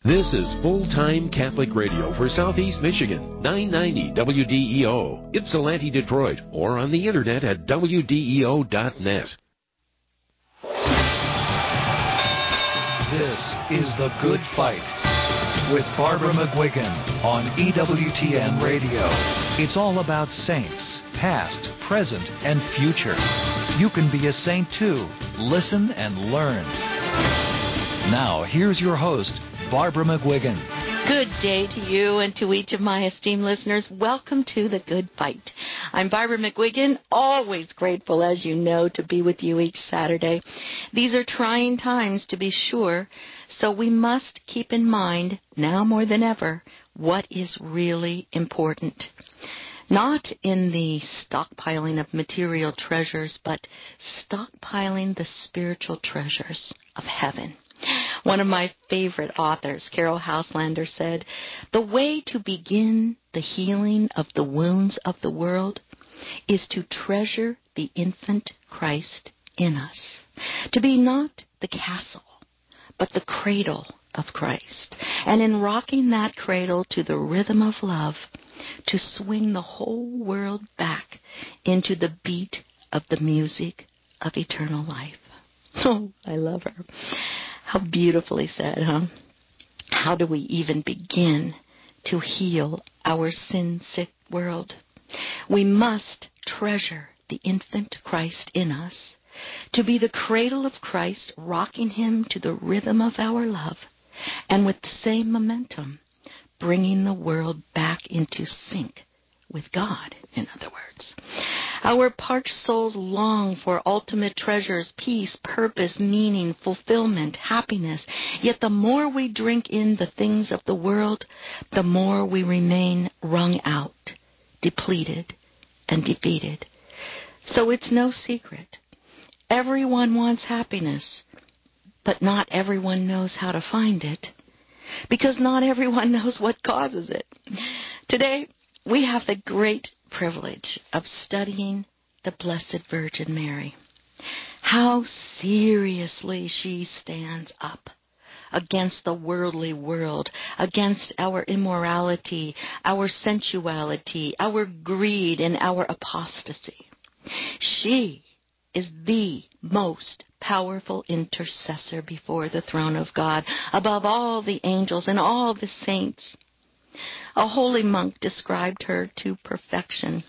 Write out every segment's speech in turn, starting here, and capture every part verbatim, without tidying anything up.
This is Full-Time Catholic Radio for Southeast Michigan, nine ninety W D E O, Ypsilanti, Detroit, or on the internet at W D E O dot net. This is The Good Fight with Barbara McGuigan on E W T N Radio. It's all about saints, past, present, and future. You can be a saint too. Listen and learn. Now, here's your host, Barbara McGuigan. Good day to you and to each of my esteemed listeners. Welcome to The Good Fight. I'm Barbara McGuigan, always grateful, as you know, to be with you each Saturday. These are trying times, to be sure, so we must keep in mind, now more than ever, what is really important. Not in the stockpiling of material treasures, but stockpiling the spiritual treasures of heaven. One of my favorite authors, Carol Houselander, said, "The way to begin the healing of the wounds of the world is to treasure the infant Christ in us, to be not the castle, but the cradle of Christ, and in rocking that cradle to the rhythm of love, to swing the whole world back into the beat of the music of eternal life." Oh, I love her. How beautifully said, huh? How do we even begin to heal our sin-sick world? We must treasure the infant Christ in us, to be the cradle of Christ, rocking him to the rhythm of our love, and with the same momentum, bringing the world back into sync with God, in other words. Our parched souls long for ultimate treasures, peace, purpose, meaning, fulfillment, happiness. Yet the more we drink in the things of the world, the more we remain wrung out, depleted, and defeated. So it's no secret. Everyone wants happiness, but not everyone knows how to find it, because not everyone knows what causes it. Today, we have the great privilege of studying the Blessed Virgin Mary. How seriously she stands up against the worldly world, against our immorality, our sensuality, our greed, and our apostasy. She is the most powerful intercessor before the throne of God, above all the angels and all the saints. A holy monk described her to perfection.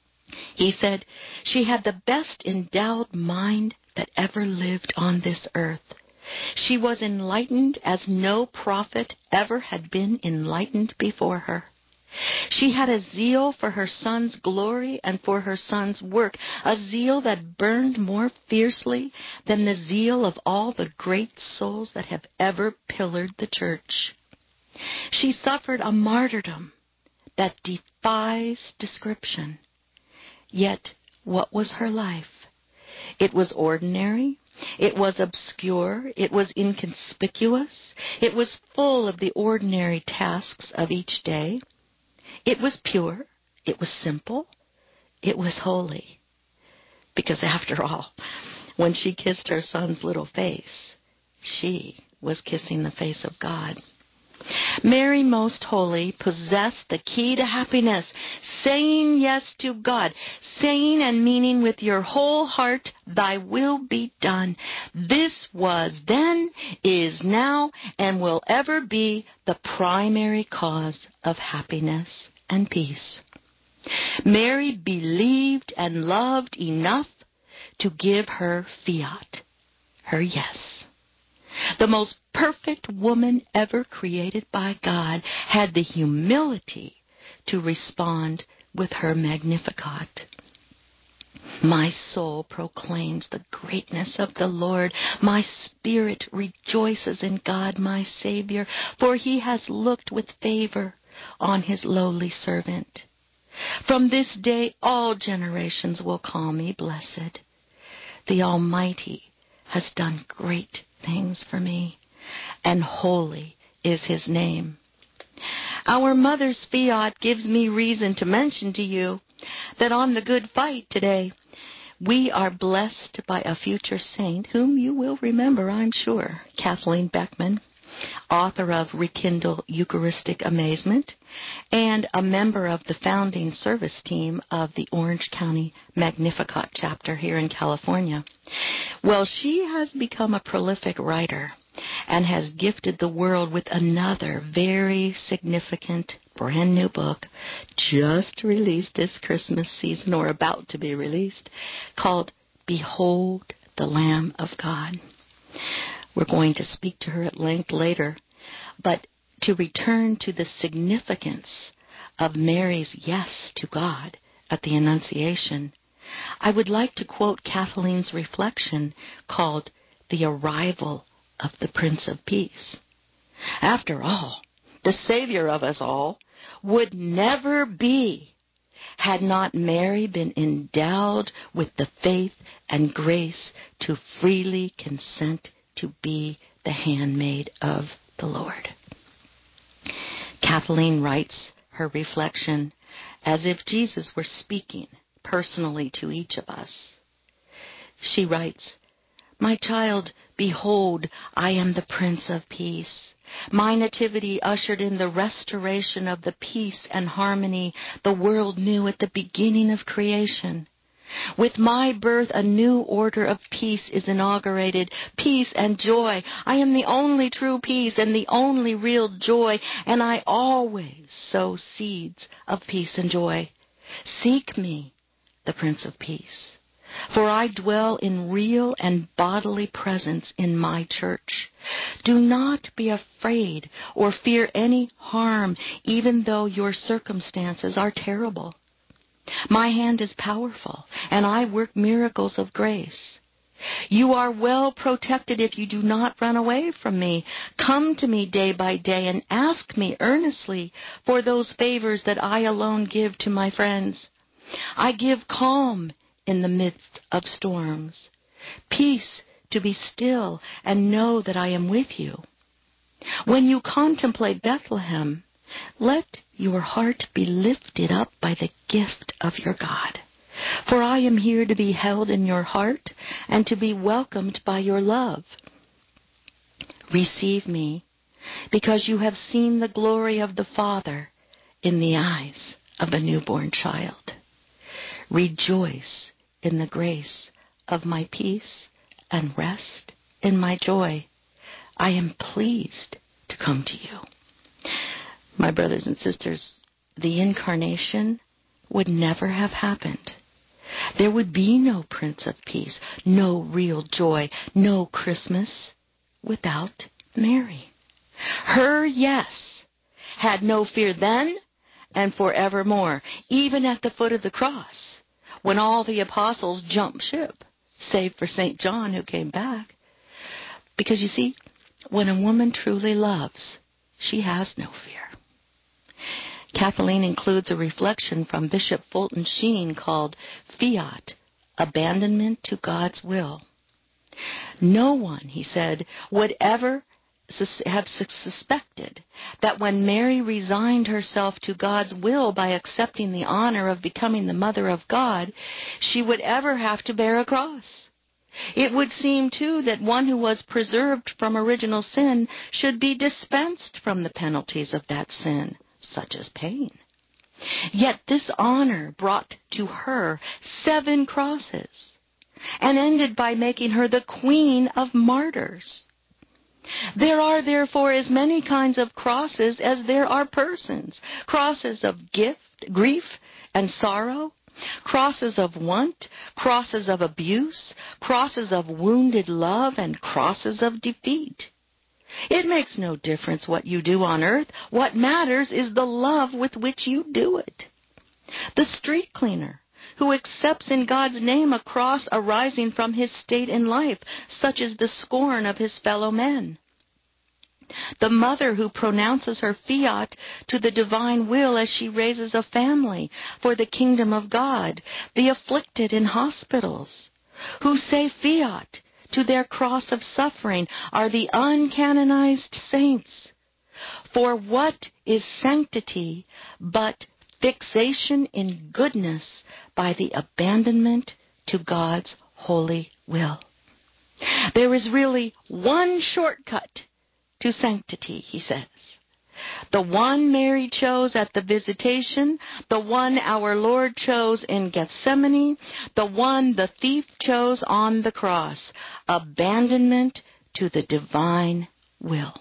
He said she had the best endowed mind that ever lived on this earth. She was enlightened as no prophet ever had been enlightened before her. She had a zeal for her son's glory and for her son's work, a zeal that burned more fiercely than the zeal of all the great souls that have ever pillared the church. She suffered a martyrdom that defies description. Yet, what was her life? It was ordinary. It was obscure. It was inconspicuous. It was full of the ordinary tasks of each day. It was pure. It was simple. It was holy. Because after all, when she kissed her son's little face, she was kissing the face of God. Mary, most holy, possessed the key to happiness, saying yes to God, saying and meaning with your whole heart, thy will be done. This was then, is now, and will ever be the primary cause of happiness and peace. Mary believed and loved enough to give her fiat, her yes. The most perfect woman ever created by God had the humility to respond with her Magnificat. My soul proclaims the greatness of the Lord. My spirit rejoices in God my Savior, for he has looked with favor on his lowly servant. From this day all generations will call me blessed. The Almighty has done great things for me, and holy is his name. Our mother's fiat gives me reason to mention to you that on the Good Fight today, we are blessed by a future saint whom you will remember, I'm sure, Kathleen Beckman. author of Rekindle Eucharistic Amazement, and a member of the founding service team of the Orange County Magnificat chapter here in California. Well, she has become a prolific writer and has gifted the world with another very significant brand new book just released this Christmas season, or about to be released, called Behold the Lamb of God. We're going to speak to her at length later, but to return to the significance of Mary's yes to God at the Annunciation, I would like to quote Kathleen's reflection called The Arrival of the Prince of Peace. After all, the Savior of us all would never be had not Mary been endowed with the faith and grace to freely consent to be the handmaid of the Lord. Kathleen writes her reflection as if Jesus were speaking personally to each of us. She writes, "My child, behold, I am the Prince of Peace. My nativity ushered in the restoration of the peace and harmony the world knew at the beginning of creation. With my birth, a new order of peace is inaugurated, peace and joy. I am the only true peace and the only real joy, and I always sow seeds of peace and joy. Seek me, the Prince of Peace, for I dwell in real and bodily presence in my church. Do not be afraid or fear any harm, even though your circumstances are terrible. My hand is powerful, and I work miracles of grace. You are well protected if you do not run away from me. Come to me day by day and ask me earnestly for those favors that I alone give to my friends. I give calm in the midst of storms, peace to be still and know that I am with you. When you contemplate Bethlehem, let your heart be lifted up by the gift of your God. For I am here to be held in your heart and to be welcomed by your love. Receive me, because you have seen the glory of the Father in the eyes of a newborn child. Rejoice in the grace of my peace and rest in my joy. I am pleased to come to you." My brothers and sisters, the incarnation would never have happened. There would be no Prince of Peace, no real joy, no Christmas without Mary. Her yes had no fear then and forevermore, even at the foot of the cross, when all the apostles jumped ship, save for Saint John, who came back. Because you see, when a woman truly loves, she has no fear. Kathleen includes a reflection from Bishop Fulton Sheen called Fiat, Abandonment to God's Will. No one, he said, would ever sus- have suspected that when Mary resigned herself to God's will by accepting the honor of becoming the mother of God, she would ever have to bear a cross. It would seem, too, that one who was preserved from original sin should be dispensed from the penalties of that sin, such as pain. Yet this honor brought to her seven crosses and ended by making her the queen of martyrs. There are therefore as many kinds of crosses as there are persons. Crosses of gift, grief, and sorrow. Crosses of want, crosses of abuse, crosses of wounded love, and crosses of defeat. It makes no difference what you do on earth. What matters is the love with which you do it. The street cleaner who accepts in God's name a cross arising from his state in life, such as the scorn of his fellow men. The mother who pronounces her fiat to the divine will as she raises a family for the kingdom of God. The afflicted in hospitals who say fiat to their cross of suffering are the uncanonized saints. For what is sanctity but fixation in goodness by the abandonment to God's holy will? There is really one shortcut to sanctity, he says. The one Mary chose at the visitation, the one our Lord chose in Gethsemane, the one the thief chose on the cross, abandonment to the divine will.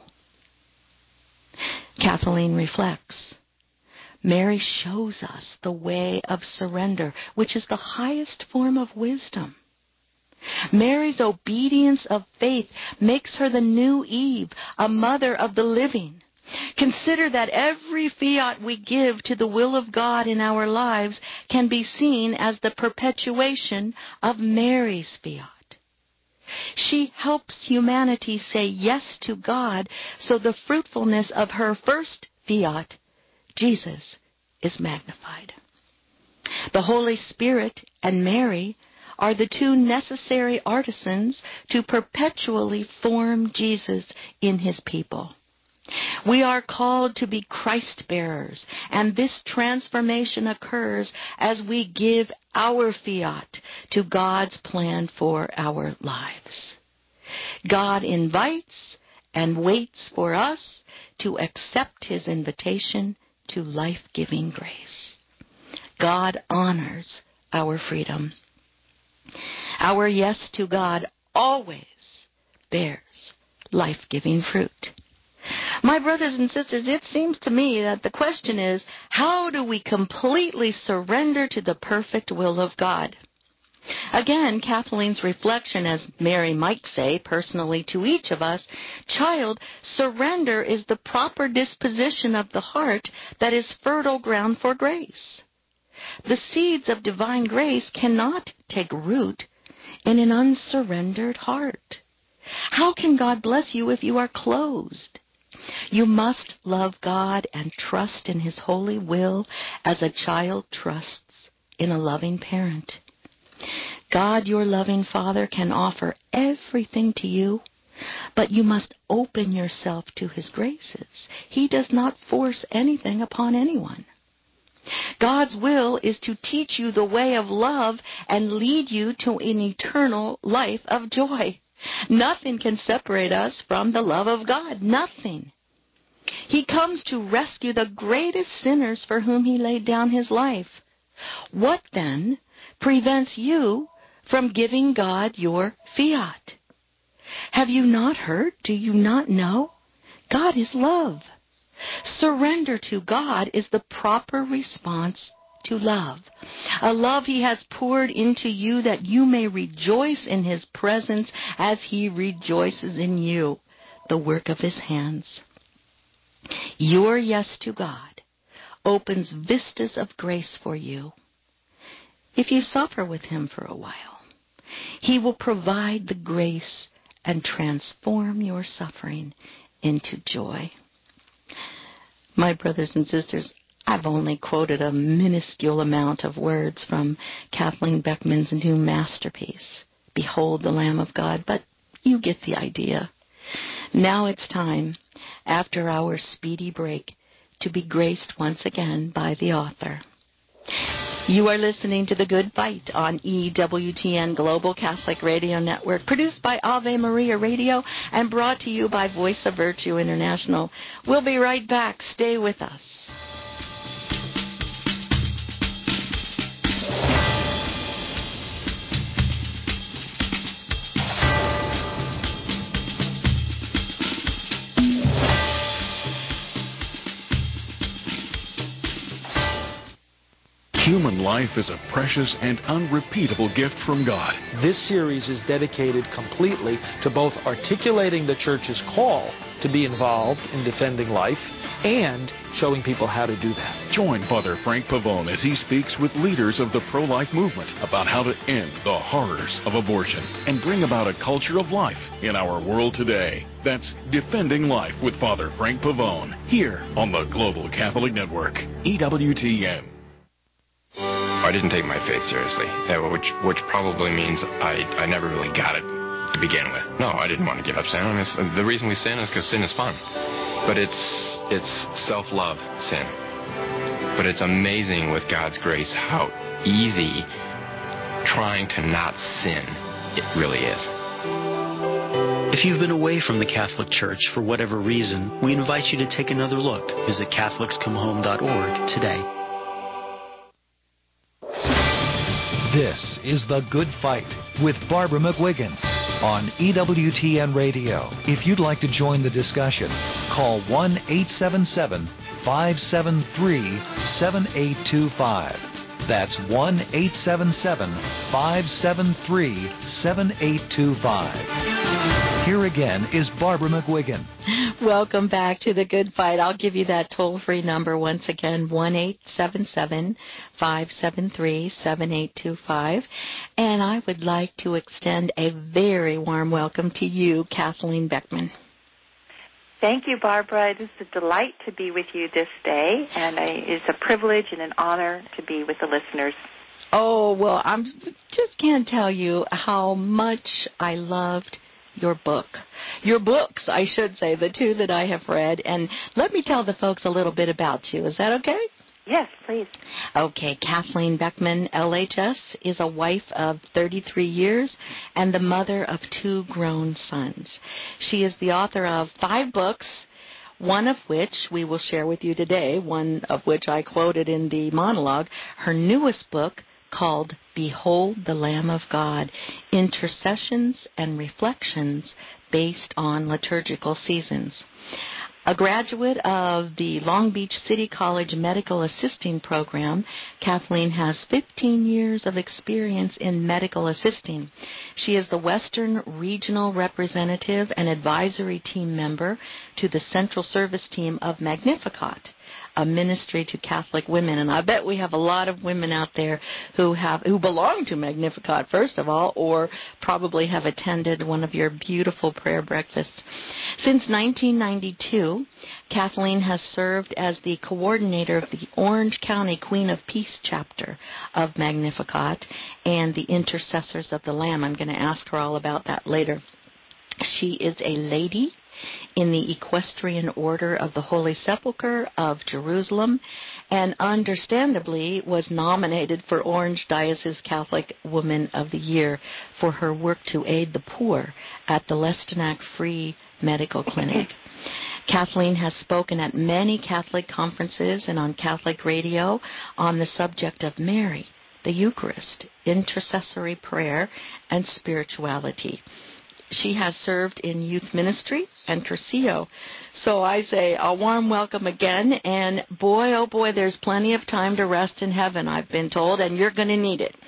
Kathleen reflects, Mary shows us the way of surrender, which is the highest form of wisdom. Mary's obedience of faith makes her the new Eve, a mother of the living. Consider that every fiat we give to the will of God in our lives can be seen as the perpetuation of Mary's fiat. She helps humanity say yes to God, so the fruitfulness of her first fiat, Jesus, is magnified. The Holy Spirit and Mary are the two necessary artisans to perpetually form Jesus in his people. We are called to be Christ bearers, and this transformation occurs as we give our fiat to God's plan for our lives. God invites and waits for us to accept his invitation to life-giving grace. God honors our freedom. Our yes to God always bears life-giving fruit. My brothers and sisters, it seems to me that the question is, how do we completely surrender to the perfect will of God? Again, Kathleen's reflection, as Mary might say personally to each of us, child, surrender is the proper disposition of the heart that is fertile ground for grace. The seeds of divine grace cannot take root in an unsurrendered heart. How can God bless you if you are closed? You must love God and trust in his holy will as a child trusts in a loving parent. God, your loving Father, can offer everything to you, but you must open yourself to his graces. He does not force anything upon anyone. God's will is to teach you the way of love and lead you to an eternal life of joy. Nothing can separate us from the love of God. Nothing. He comes to rescue the greatest sinners for whom he laid down his life. What then prevents you from giving God your fiat? Have you not heard? Do you not know? God is love. Surrender to God is the proper response to love, a love he has poured into you that you may rejoice in his presence as he rejoices in you, the work of his hands. Your yes to God opens vistas of grace for you. If you suffer with him for a while, he will provide the grace and transform your suffering into joy. My brothers and sisters, I've only quoted a minuscule amount of words from Kathleen Beckman's new masterpiece, Behold the Lamb of God, but you get the idea. Now it's time, after our speedy break, to be graced once again by the author. You are listening to The Good Fight on E W T N Global Catholic Radio Network, produced by Ave Maria Radio and brought to you by Voice of Virtue International. We'll be right back. Stay with us. Human life is a precious and unrepeatable gift from God. This series is dedicated completely to both articulating the Church's call to be involved in defending life and showing people how to do that. Join Father Frank Pavone as he speaks with leaders of the pro-life movement about how to end the horrors of abortion and bring about a culture of life in our world today. That's Defending Life with Father Frank Pavone, here on the Global Catholic Network, E W T N. I didn't take my faith seriously, which which probably means I, I never really got it to begin with. No, I didn't want to give up sin. I mean, the reason we sin is because sin is fun. But it's it's self-love sin. But it's amazing with God's grace how easy trying to not sin it really is. If you've been away from the Catholic Church for whatever reason, we invite you to take another look. Visit Catholics Come Home dot org today. This is The Good Fight with Barbara McGuigan on E W T N Radio. If you'd like to join the discussion, call one eight seven seven, five seven three, seven eight two five. That's one eight seven seven, five seven three, seven eight two five. Here again is Barbara McGuigan. Welcome back to The Good Fight. I'll give you that toll-free number once again, one eight seven seven, five seven three, seven eight two five. And I would like to extend a very warm welcome to you, Kathleen Beckman. Thank you, Barbara. It is a delight to be with you this day, and I, it's a privilege and an honor to be with the listeners. Oh, well, I just can't tell you how much I loved your book. Your books, I should say, the two that I have read. And let me tell the folks a little bit about you. Is that okay? Yes, please. Okay, Kathleen Beckman, L H S, is a wife of thirty-three years and the mother of two grown sons. She is the author of five books, one of which we will share with you today, one of which I quoted in the monologue, her newest book called Behold the Lamb of God, Intercessions and Reflections Based on Liturgical Seasons. A graduate of the Long Beach City College Medical Assisting Program, Kathleen has fifteen years of experience in medical assisting. She is the Western Regional Representative and Advisory Team member to the Central Service Team of Magnificat, a ministry to Catholic women. And I bet we have a lot of women out there who have who belong to Magnificat, first of all, or probably have attended one of your beautiful prayer breakfasts. Since nineteen ninety-two, Kathleen has served as the coordinator of the Orange County Queen of Peace chapter of Magnificat and the Intercessors of the Lamb. I'm going to ask her all about that later. She is a lady in the Equestrian Order of the Holy Sepulchre of Jerusalem, and understandably was nominated for Orange Diocese Catholic Woman of the Year for her work to aid the poor at the Lestenac Free Medical Clinic. Kathleen has spoken at many Catholic conferences and on Catholic radio on the subject of Mary, the Eucharist, intercessory prayer, and spirituality. She has served in youth ministry and Tercio. So I say a warm welcome again, and boy, oh boy, there's plenty of time to rest in heaven, I've been told, and you're going to need it.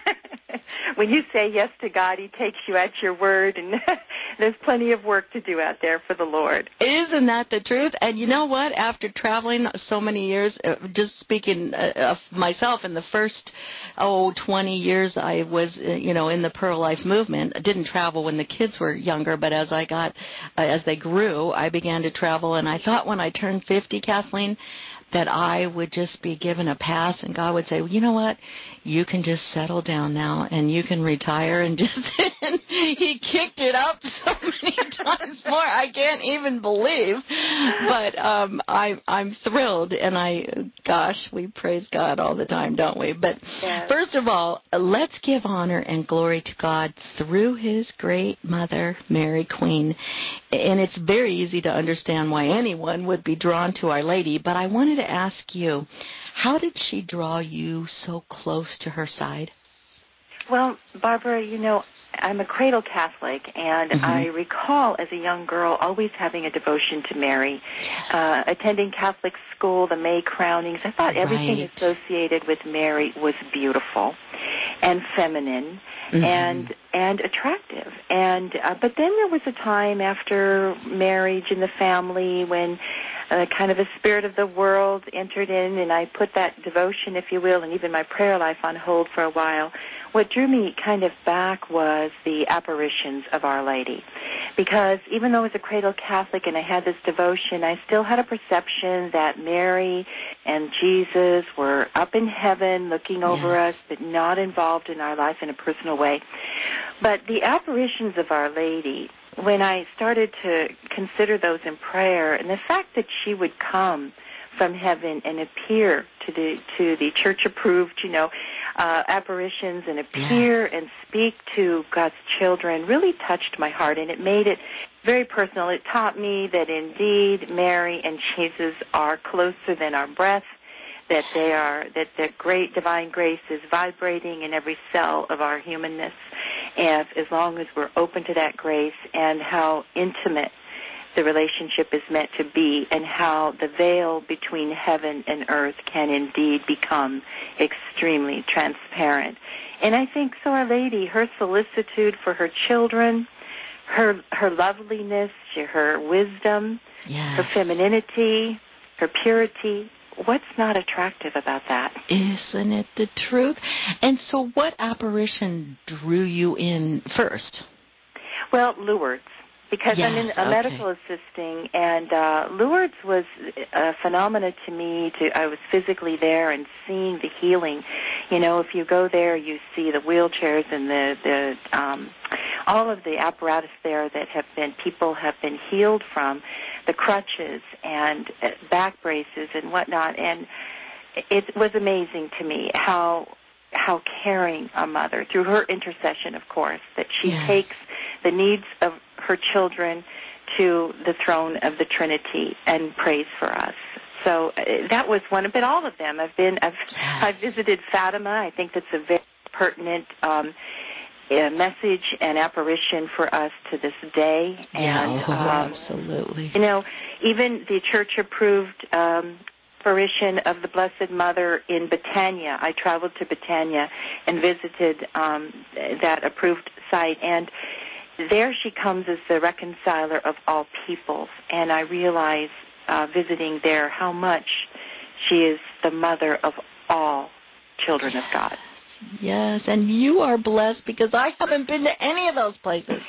When you say yes to God, He takes you at your word, and there's plenty of work to do out there for the Lord. Isn't that the truth? And you know what? After traveling so many years, uh, just speaking uh, of myself, in the first, oh, twenty years I was, uh, you know, in the pro-life movement. I didn't travel when the kids were younger, but as I got, uh, as they grew, I began to travel. And I thought when I turned fifty, Kathleen, that I would just be given a pass, and God would say, well, you know what, you can just settle down now, and you can retire, and just, and He kicked it up so many times more, I can't even believe, but um, I, I'm thrilled, and I, gosh, we praise God all the time, don't we? But yes. First of all, let's give honor and glory to God through His great mother, Mary Queen, and it's very easy to understand why anyone would be drawn to Our Lady, but I wanted to ask you, how did she draw you so close to her side? Well, Barbara, you know, I'm a cradle Catholic, and mm-hmm. I recall as a young girl always having a devotion to Mary, uh, attending Catholic school, the May crownings. I thought everything right. associated with Mary was beautiful and feminine mm-hmm. and and attractive. And uh, but then there was a time after marriage in the family when Uh, kind of a spirit of the world entered in, and I put that devotion, if you will, and even my prayer life on hold for a while. What drew me kind of back was the apparitions of Our Lady. Because even though I was a cradle Catholic and I had this devotion, I still had a perception that Mary and Jesus were up in heaven looking over yes. us, but not involved in our life in a personal way. But the apparitions of Our Lady, when I started to consider those in prayer, and the fact that she would come from heaven and appear to the to the church approved, you know, uh, apparitions and appear yes. and speak to God's children really touched my heart, and it made it very personal. It taught me that indeed Mary and Jesus are closer than our breath, that they are, that the great divine grace is vibrating in every cell of our humanness, and as long as we're open to that grace, and how intimate the relationship is meant to be, and how the veil between heaven and earth can indeed become extremely transparent. And I think so Our Lady, her solicitude for her children, her her loveliness, her wisdom, yes. her femininity, her purity, what's not attractive about that? Isn't it the truth? And so what apparition drew you in first? Well, Lourdes. Because yes, I'm in a okay. medical assisting, and uh, Lourdes was a phenomena to me. To I was physically there and seeing the healing. You know, if you go there, you see the wheelchairs and the the um, all of the apparatus there that have been people have been healed from, the crutches and back braces and whatnot. And it was amazing to me how how caring a mother, through her intercession, of course, that she yes. takes the needs of her children to the throne of the Trinity and prays for us. So uh, that was one, but all of them. I've been, I've, I've visited Fatima. I think that's a very pertinent um, uh, message and apparition for us to this day. Yeah, and, oh, um, absolutely. You know, even the church-approved um, apparition of the Blessed Mother in Betania. I traveled to Betania and visited um, that approved site, and there she comes as the reconciler of all peoples, and I realize uh, visiting there how much she is the mother of all children of God. Yes, and you are blessed because I haven't been to any of those places.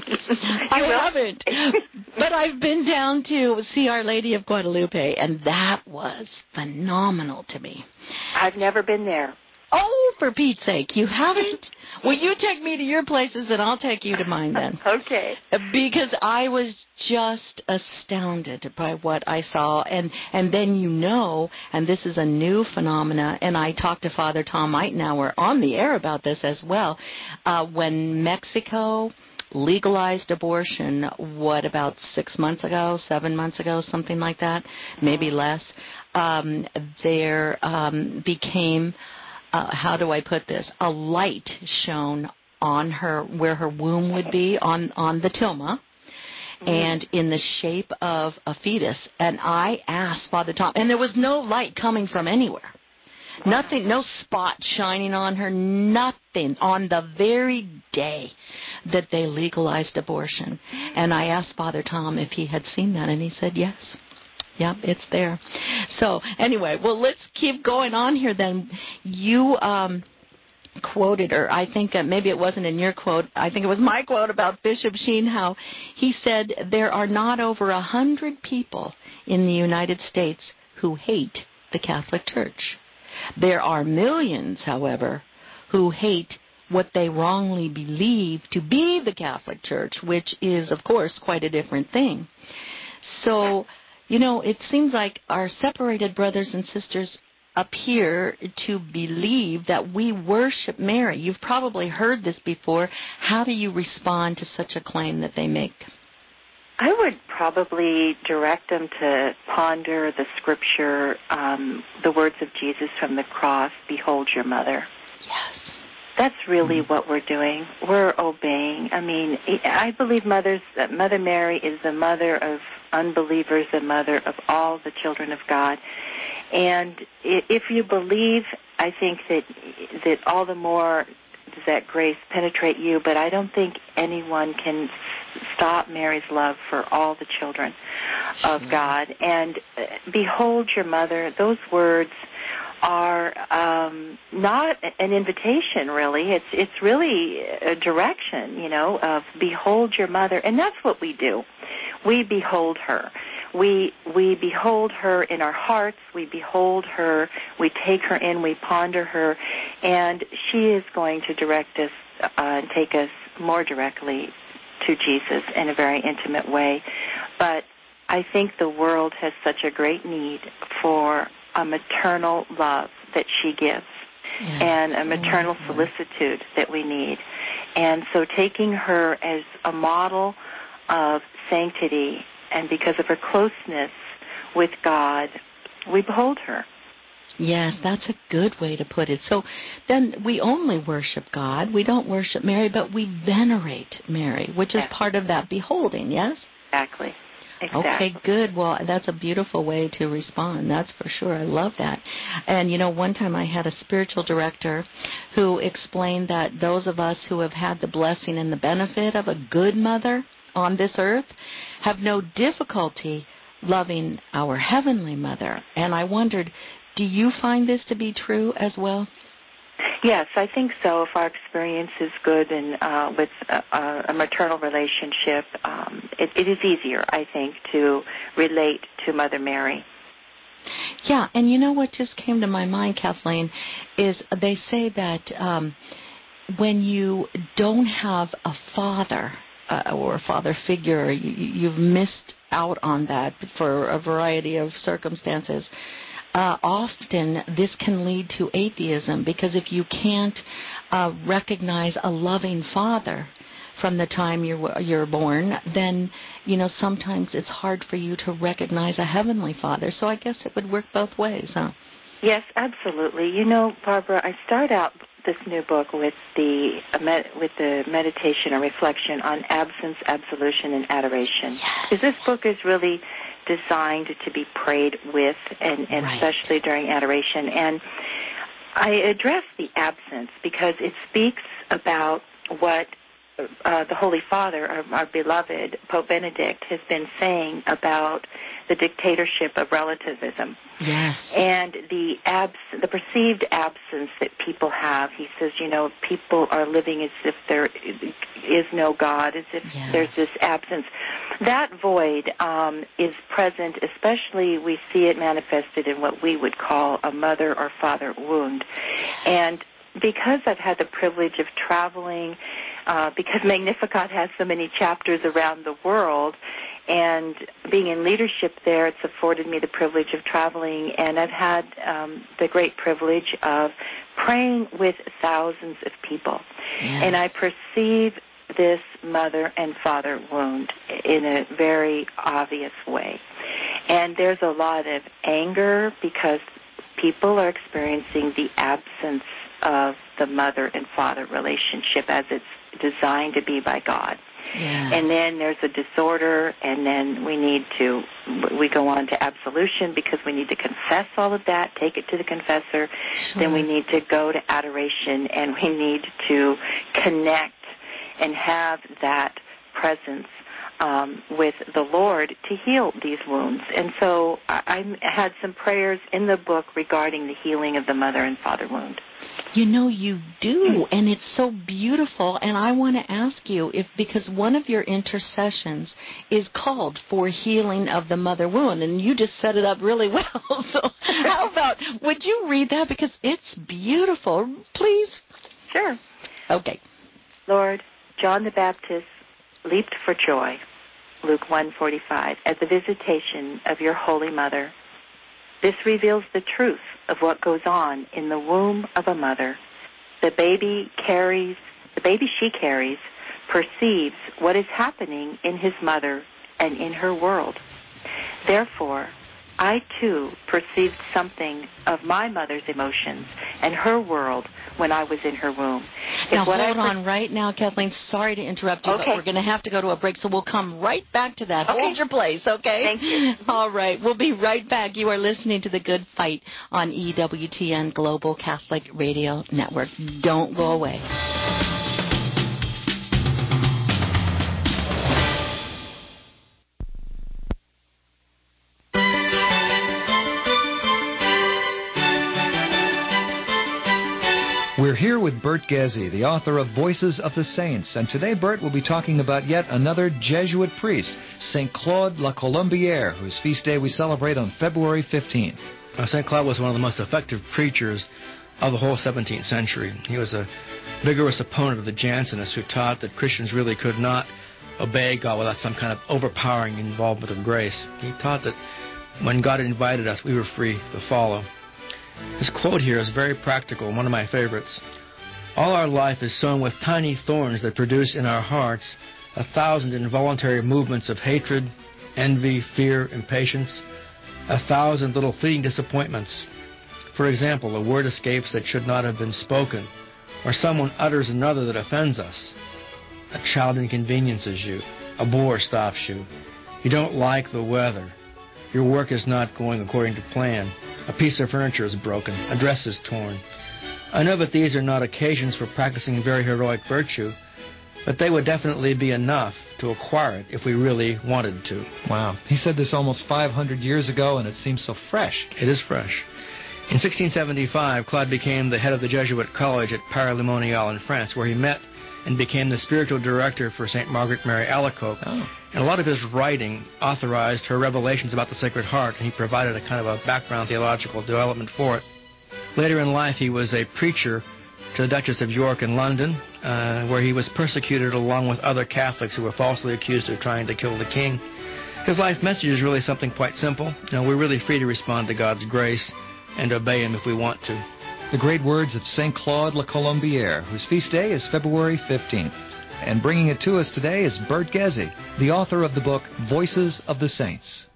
I haven't. But I've been down to see Our Lady of Guadalupe, and that was phenomenal to me. I've never been there. Oh, for Pete's sake, you haven't? Well, you take me to your places, and I'll take you to mine then. Okay. Because I was just astounded by what I saw. And, and then you know, and this is a new phenomena, and I talked to Father Tom Eitenauer on the air about this as well, uh, when Mexico legalized abortion, what, about six months ago, seven months ago, something like that, maybe less, um, there um, became... Uh, how do I put this? A light shone on her, where her womb would be, on, on the tilma, mm-hmm. and in the shape of a fetus. And I asked Father Tom, and there was no light coming from anywhere. Wow. Nothing, no spot shining on her, nothing, on the very day that they legalized abortion. And I asked Father Tom if he had seen that, and he said yes. Yep, it's there. So anyway, well, let's keep going on here then. You um, quoted, or I think uh, maybe it wasn't in your quote, I think it was my quote about Bishop Sheen, how he said there are not over a hundred people in the United States who hate the Catholic Church. There are millions, however, who hate what they wrongly believe to be the Catholic Church, which is, of course, quite a different thing. So... You know, it seems like our separated brothers and sisters appear to believe that we worship Mary. You've probably heard this before. How do you respond to such a claim that they make? I would probably direct them to ponder the scripture, um, the words of Jesus from the cross, "Behold your mother." Yes. That's really mm-hmm. what we're doing. We're obeying. I mean, I believe Mother's, uh, Mother Mary is the mother of unbelievers, the mother of all the children of God. And if you believe, I think that that all the more does that grace penetrate you. But I don't think anyone can stop Mary's love for all the children of God. And uh, behold your mother, those words are um, not an invitation, really. It's it's really a direction, you know, of behold your mother, and that's what we do. We behold her. We we behold her in our hearts. We behold her. We take her in. We ponder her, and she is going to direct us uh, and take us more directly to Jesus in a very intimate way. But I think the world has such a great need for a maternal love that she gives. yes. and a maternal oh, solicitude that we need. And so taking her as a model of sanctity, and because of her closeness with God, we behold her. Yes, that's a good way to put it. So then we only worship God. We don't worship Mary, but we venerate Mary, which is Exactly. part of that beholding, yes? Exactly. Exactly. Okay, good. Well, that's a beautiful way to respond. That's for sure. I love that. And, you know, one time I had a spiritual director who explained that those of us who have had the blessing and the benefit of a good mother on this earth have no difficulty loving our heavenly mother. And I wondered, do you find this to be true as well? Yes, I think so. If our experience is good and uh, with a, a maternal relationship, um, it, it is easier, I think, to relate to Mother Mary. Yeah, and you know what just came to my mind, Kathleen, is they say that um, when you don't have a father uh, or a father figure, you, you've missed out on that for a variety of circumstances. Uh, often this can lead to atheism, because if you can't uh, recognize a loving father from the time you're, you're born, then, you know, sometimes it's hard for you to recognize a heavenly father. So I guess it would work both ways, huh? Yes, absolutely. You know, Barbara, I start out this new book with the uh, med- with the meditation or reflection on absence, absolution, and adoration. Yes. Because this book is really designed to be prayed with, and, and right. especially during adoration. And I address the absence because it speaks about what uh, the Holy Father, our, our beloved Pope Benedict, has been saying about the dictatorship of relativism. Yes. And the abs- the perceived absence that people have. He says, you know, people are living as if there is no God, as if yes. there's this absence. That void um, is present, especially we see it manifested in what we would call a mother or father wound. And because I've had the privilege of traveling, uh, because Magnificat has so many chapters around the world, and being in leadership there, it's afforded me the privilege of traveling, and I've had um, the great privilege of praying with thousands of people. Yes. And I perceive this mother and father wound in a very obvious way. And there's a lot of anger because people are experiencing the absence of the mother and father relationship as it's designed to be by God. Yes. And then there's a disorder, and then we need to, we go on to absolution because we need to confess all of that, take it to the confessor. Sure. Then we need to go to adoration, and we need to connect and have that presence um, with the Lord to heal these wounds. And so I, I had some prayers in the book regarding the healing of the mother and father wound. You know, you do, and it's so beautiful. And I want to ask you if, because one of your intercessions is called for healing of the mother wound, and you just set it up really well. So how about, would you read that? Because it's beautiful. Please. Sure. Okay. Lord, John the Baptist leaped for joy, Luke one forty-five, at the visitation of your Holy Mother. This reveals the truth of what goes on in the womb of a mother. The baby carries, the baby she carries perceives what is happening in his mother and in her world. Therefore, I too perceived something of my mother's emotions and her world when I was in her womb. Now, If what hold I per- on right now, Kathleen. Sorry to interrupt you, Okay. but we're going to have to go to a break, so we'll come right back to that. Okay. Hold your place, okay? Thank you. All right. We'll be right back. You are listening to The Good Fight on E W T N Global Catholic Radio Network. Don't go away. We're here with Bert Gezi, the author of Voices of the Saints, and today Bert will be talking about yet another Jesuit priest, Saint Claude La Colombière, whose feast day we celebrate on February fifteenth. Uh, Saint Claude was one of the most effective preachers of the whole seventeenth century. He was a vigorous opponent of the Jansenists, who taught that Christians really could not obey God without some kind of overpowering involvement of grace. He taught that when God invited us, we were free to follow. This quote here is very practical, one of my favorites. All our life is sown with tiny thorns that produce in our hearts a thousand involuntary movements of hatred, envy, fear, impatience, a thousand little fleeting disappointments. For example, a word escapes that should not have been spoken, or someone utters another that offends us. A child inconveniences you. A bore stops you. You don't like the weather. Your work is not going according to plan. A piece of furniture is broken. A dress is torn. I know that these are not occasions for practicing very heroic virtue, but they would definitely be enough to acquire it if we really wanted to. Wow. He said this almost five hundred years ago, and it seems so fresh. It is fresh. In sixteen seventy-five, Claude became the head of the Jesuit college at Paris-le-Monial in France, where he met and became the spiritual director for Saint Margaret Mary Alacoque. Oh. And a lot of his writing authorized her revelations about the Sacred Heart, and he provided a kind of a background theological development for it. Later in life, he was a preacher to the Duchess of York in London, uh, where he was persecuted along with other Catholics who were falsely accused of trying to kill the king. His life message is really something quite simple. You know, we're really free to respond to God's grace and obey him if we want to. The great words of Saint Claude Le Colombier, whose feast day is February fifteenth. And bringing it to us today is Bert Gezi, the author of the book Voices of the Saints.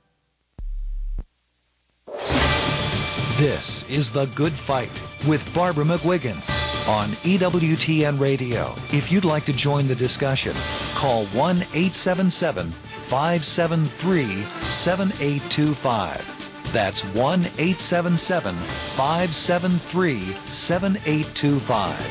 This is The Good Fight with Barbara McGuigan on E W T N Radio. If you'd like to join the discussion, call one eight seven seven, five seven three, seven eight two five. That's one eight seven seven, five seven three, seven eight two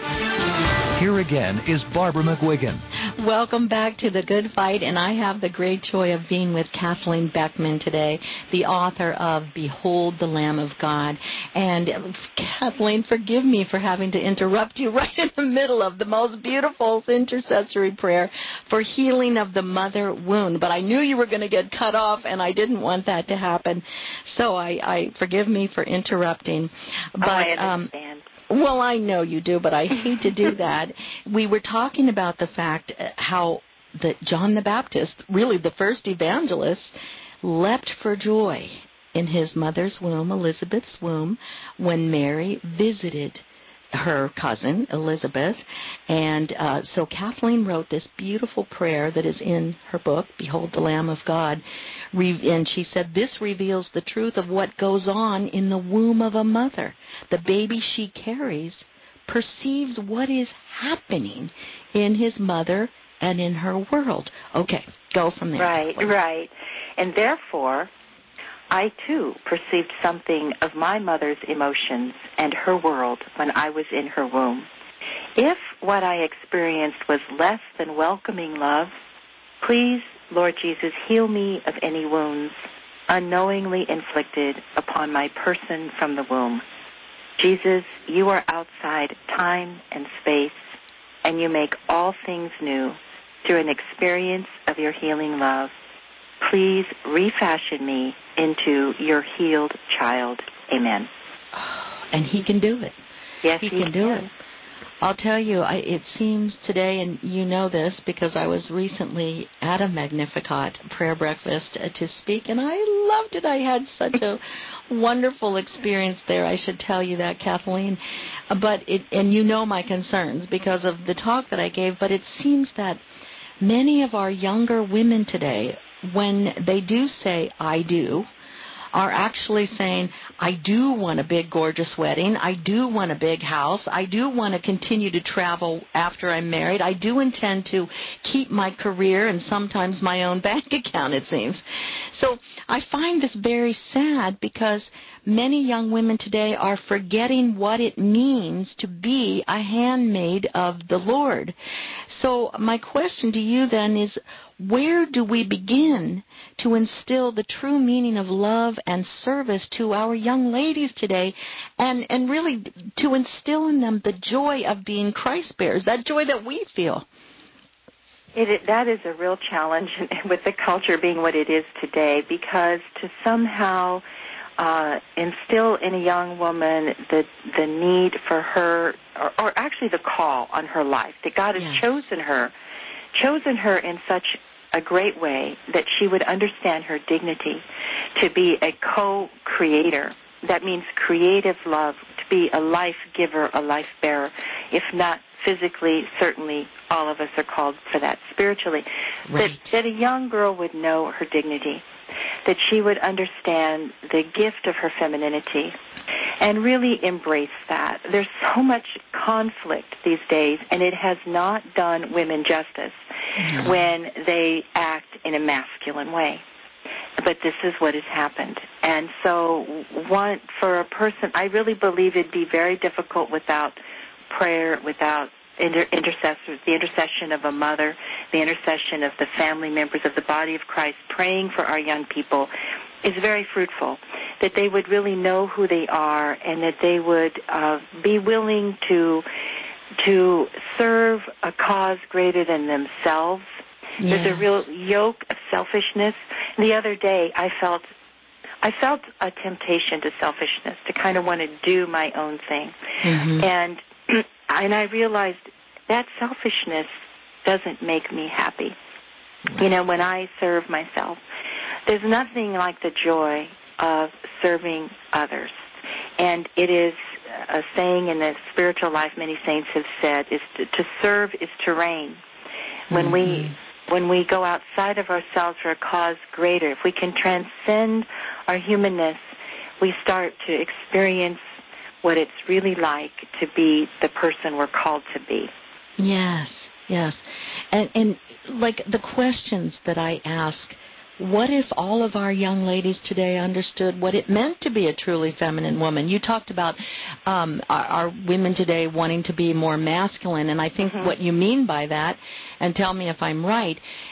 five. Here again is Barbara McGuigan. Welcome back to The Good Fight, and I have the great joy of being with Kathleen Beckman today, the author of Behold the Lamb of God. And Kathleen, forgive me for having to interrupt you right in the middle of the most beautiful intercessory prayer for healing of the mother wound. But I knew you were going to get cut off, and I didn't want that to happen. So I, I forgive me for interrupting. But, oh, I understand. Um, Well, I know you do, but I hate to do that. We were talking about the fact how that John the Baptist, really the first evangelist, leapt for joy in his mother's womb, Elizabeth's womb, when Mary visited her cousin, Elizabeth. And uh, so Kathleen wrote this beautiful prayer that is in her book, Behold the Lamb of God. Re- and she said, this reveals the truth of what goes on in the womb of a mother. The baby she carries perceives what is happening in his mother and in her world. Okay, go from there. Right, right. And therefore, I, too, perceived something of my mother's emotions and her world when I was in her womb. If what I experienced was less than welcoming love, please, Lord Jesus, heal me of any wounds unknowingly inflicted upon my person from the womb. Jesus, you are outside time and space, and you make all things new through an experience of your healing love. Please refashion me into your healed child. Amen. And he can do it. Yes, he, he can do can. it. I'll tell you, I, it seems today, and you know this because I was recently at a Magnificat prayer breakfast uh, to speak, and I loved it. I had such a wonderful experience there. I should tell you that, Kathleen. Uh, but it, and you know my concerns because of the talk that I gave, but it seems that many of our younger women today, when they do say, I do, are actually saying, I do want a big, gorgeous wedding. I do want a big house. I do want to continue to travel after I'm married. I do intend to keep my career and sometimes my own bank account, it seems. So I find this very sad because many young women today are forgetting what it means to be a handmaid of the Lord. So my question to you then is, where do we begin to instill the true meaning of love and service to our young ladies today, and, and really to instill in them the joy of being Christ bearers, that joy that we feel? It, that is a real challenge with the culture being what it is today, because to somehow uh, instill in a young woman the the need for her, or, or actually the call on her life, that God has yes. chosen her, chosen her in such a great way that she would understand her dignity to be a co-creator that means creative love, to be a life giver, a life bearer. If not physically, certainly all of us are called for that spiritually. Right. That, that a young girl would know her dignity, that she would understand the gift of her femininity and really embrace that. There's so much conflict these days, and it has not done women justice mm-hmm. when they act in a masculine way. But this is what has happened. And so one, for a person, I really believe it'd be very difficult without prayer, without inter- intercessors, the intercession of a mother, the intercession of the family members of the body of Christ, praying for our young people is very fruitful, that they would really know who they are and that they would uh, be willing to to serve a cause greater than themselves. Yes. There's a real yoke of selfishness. The other day I felt I felt a temptation to selfishness, to kind of want to do my own thing. Mm-hmm. And and I realized that selfishness doesn't make me happy. Right. You know, when I serve myself, there's nothing like the joy of serving others. And it is a saying in the spiritual life many saints have said, is to, to serve is to reign. When mm-hmm. we when we go outside of ourselves for a cause greater, if we can transcend our humanness, we start to experience what it's really like to be the person we're called to be. Yes, yes. And, and like the questions that I ask, what if all of our young ladies today understood what it meant to be a truly feminine woman? You talked about um, our, our women today wanting to be more masculine, and I think mm-hmm. what you mean by that, and tell me if I'm right,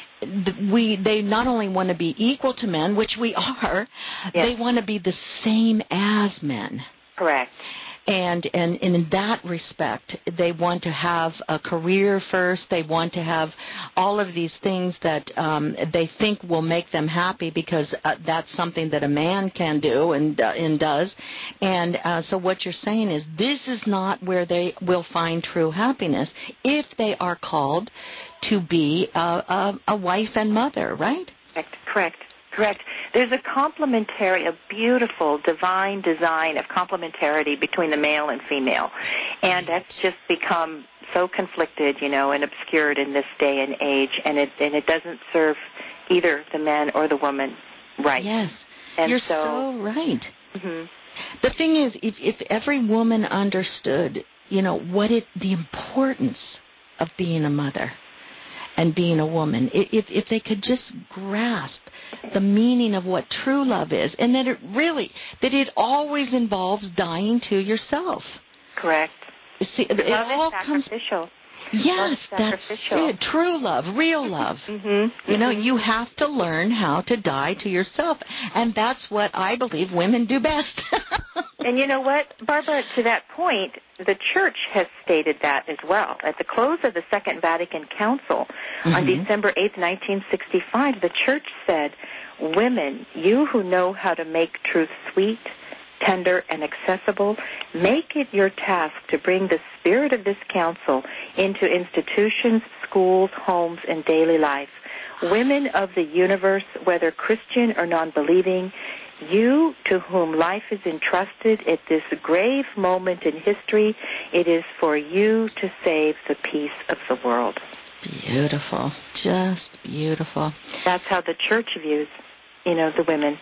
we they not only want to be equal to men, which we are, yes. they want to be the same as men. Correct. And, and and in that respect, they want to have a career first. They want to have all of these things that um, they think will make them happy because uh, that's something that a man can do and uh, and does. And uh, so what you're saying is this is not where they will find true happiness if they are called to be a, a, a wife and mother, right? Correct. Correct. Correct. There's a complementary, a beautiful divine design of complementarity between the male and female. And that's just become so conflicted, you know, and obscured in this day and age, and it and it doesn't serve either the man or the woman right. Yes, and you're so, so right. Mm-hmm. The thing is, if, if every woman understood, you know, what it, the importance of being a mother and being a woman, if if they could just grasp the meaning of what true love is, and that it really, that it always involves dying to yourself. Correct. See, love it all is sacrificial. Comes, yes, that's it. True love, real love. Mm-hmm. You know, mm-hmm. you have to learn how to die to yourself, and that's what I believe women do best. And you know what, Barbara, to that point, the Church has stated that as well. At the close of the Second Vatican Council mm-hmm. on December eighth, nineteen sixty-five, the Church said, "Women, you who know how to make truth sweet, tender, and accessible, make it your task to bring the spirit of this council into institutions, schools, homes, and daily life. Women of the universe, whether Christian or non-believing, you to whom life is entrusted at this grave moment in history, it is for you to save the peace of the world." Beautiful. Just beautiful. That's how the Church views, you know, the women.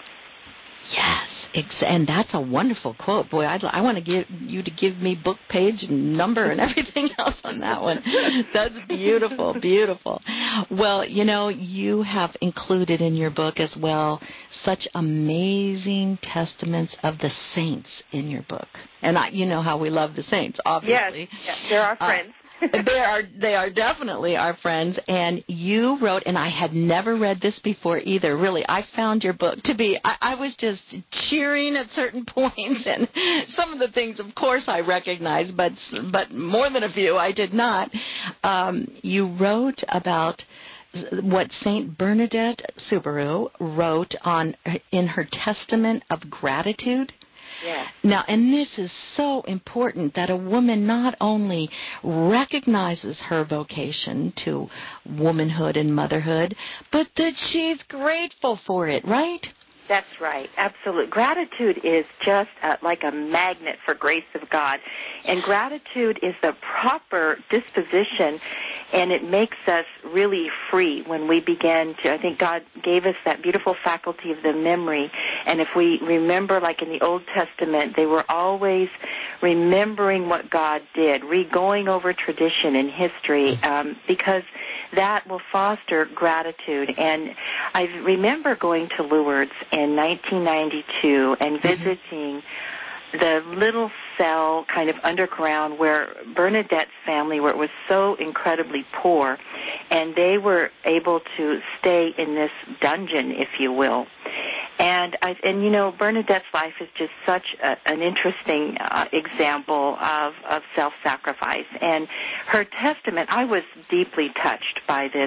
Yes, ex- and that's a wonderful quote. Boy, I'd, I want to give you to give me book page and number and everything else on that one. That's beautiful, beautiful. Well, you know, you have included in your book as well such amazing testaments of the saints in your book. And I, you know how we love the saints, obviously. Yes, yes, they're our friends. Uh, they are they are definitely our friends, and you wrote, and I had never read this before either, really. I found your book to be, I, I was just cheering at certain points, and some of the things, of course, I recognized, but but more than a few I did not. Um, you wrote about what Saint Bernadette Soubirous wrote on in her Testament of Gratitude. Yes. Now, and this is so important, that a woman not only recognizes her vocation to womanhood and motherhood, but that she's grateful for it, right? That's right. Absolutely. Gratitude is just uh, like a magnet for grace of God. And gratitude is the proper disposition, and it makes us really free when we begin to, I think God gave us that beautiful faculty of the memory. And if we remember, like in the Old Testament, they were always remembering what God did, re-going over tradition and history, um, because that will foster gratitude. And I remember going to Lourdes in nineteen ninety-two and visiting mm-hmm. the little cell kind of underground where Bernadette's family, where it was so incredibly poor, and they were able to stay in this dungeon, if you will. And, I, and you know, Bernadette's life is just such a, an interesting uh, example of, of self-sacrifice. And her testament, I was deeply touched by this,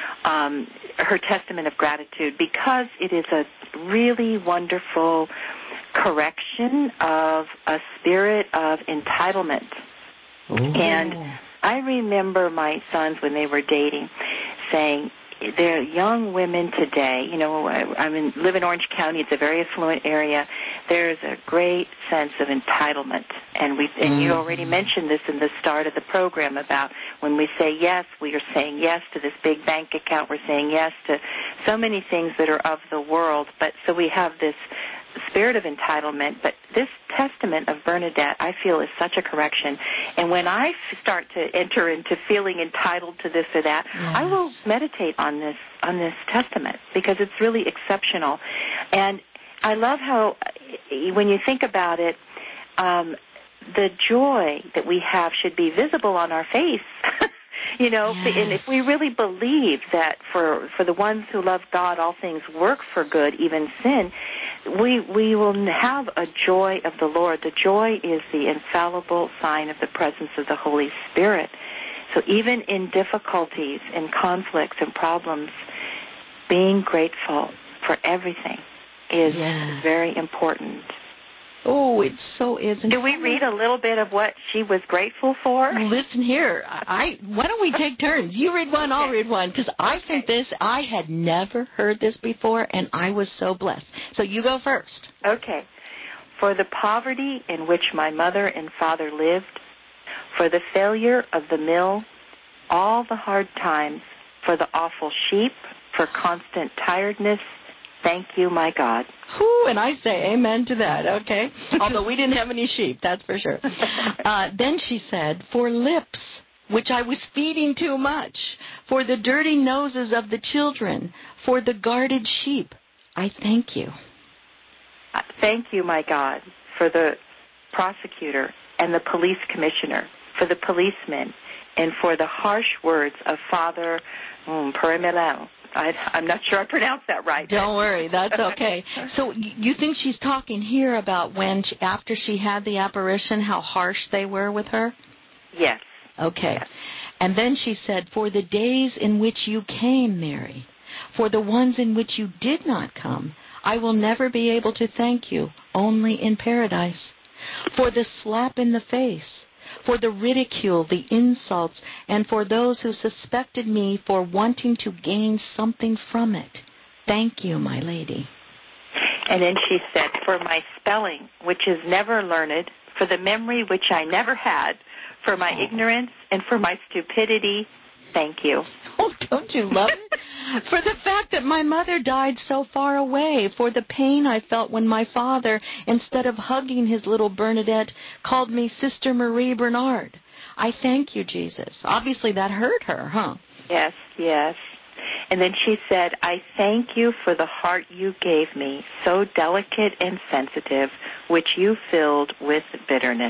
um, her testament of gratitude, because it is a really wonderful correction of a spirit of entitlement. Ooh. And I remember my sons, when they were dating, saying, they're young women today. You know, I, I'm in, live in Orange County. It's a very affluent area. There's a great sense of entitlement. And we, and mm. you already mentioned this in the start of the program about when we say yes, we are saying yes to this big bank account. We're saying yes to so many things that are of the world. But so we have this spirit of entitlement, but this testament of Bernadette, I feel, is such a correction. And when I start to enter into feeling entitled to this or that, yes. I will meditate on this on this testament, because it's really exceptional. And I love how, when you think about it, um, the joy that we have should be visible on our face. You know, yes. And if we really believe that for for the ones who love God, all things work for good, even sin, we we will have a joy of the Lord. The joy is the infallible sign of the presence of the Holy Spirit. So even in difficulties and conflicts and problems, being grateful for everything is yes. very important. Oh, it so is. Do we read a little bit of what she was grateful for? Listen here. I why don't we take turns? You read one, okay. I'll read one, because I okay. think this, I had never heard this before, and I was so blessed. So you go first. Okay. For the poverty in which my mother and father lived, for the failure of the mill, all the hard times, for the awful sheep, for constant tiredness, thank you, my God. Whew, and I say amen to that, okay? Although we didn't have any sheep, that's for sure. Uh, then she said, for lips, which I was feeding too much, for the dirty noses of the children, for the guarded sheep, I thank you. Uh, thank you, my God, for the prosecutor and the police commissioner, for the policemen, and for the harsh words of Father um, Perimelel. I, I'm not sure I pronounced that right. Don't worry, that's okay. So you think she's talking here about when, she, after she had the apparition, how harsh they were with her? Yes. Okay. Yes. And then she said, for the days in which you came, Mary, for the ones in which you did not come, I will never be able to thank you, only in paradise. For the slap in the face, for the ridicule, the insults, and for those who suspected me for wanting to gain something from it. Thank you, my lady. And then she said, for my spelling, which is never learned, for the memory which I never had, for my oh. ignorance, and for my stupidity, thank you. Oh, don't you love it? For the fact that my mother died so far away, for the pain I felt when my father, instead of hugging his little Bernadette, called me Sister Marie Bernard. I thank you, Jesus. Obviously that hurt her, huh? Yes, yes. And then she said, I thank you for the heart you gave me, so delicate and sensitive, which you filled with bitterness.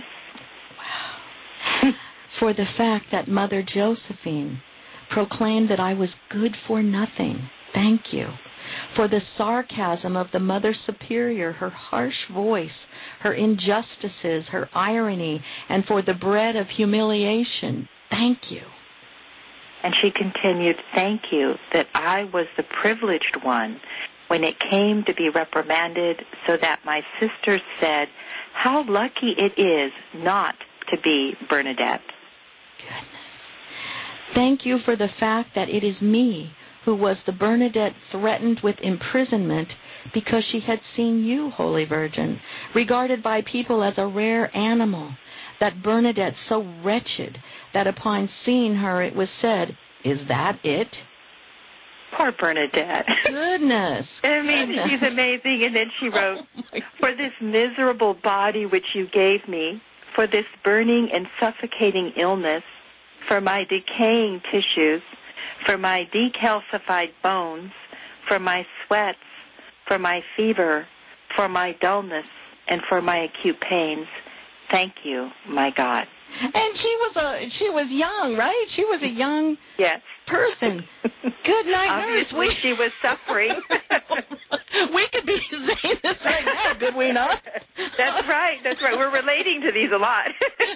Wow. For the fact that Mother Josephine proclaimed that I was good for nothing. Thank you. For the sarcasm of the Mother Superior, her harsh voice, her injustices, her irony, and for the bread of humiliation. Thank you. And she continued, thank you that I was the privileged one when it came to be reprimanded, so that my sisters said, how lucky it is not to be Bernadette. Goodness. Thank you for the fact that it is me who was the Bernadette threatened with imprisonment because she had seen you, Holy Virgin, regarded by people as a rare animal. That Bernadette so wretched that upon seeing her it was said, "Is that it?" Poor Bernadette. Goodness. I mean, goodness. she's amazing. And then she wrote, oh "For this miserable body which you gave me, for this burning and suffocating illness, for my decaying tissues, for my decalcified bones, for my sweats, for my fever, for my dullness, and for my acute pains, thank you, my God." And she was a she was young, right? She was a young yes. person. Good night, nurse. Obviously, she was suffering. We could be saying this right now, could we not? That's right. That's right. We're relating to these a lot.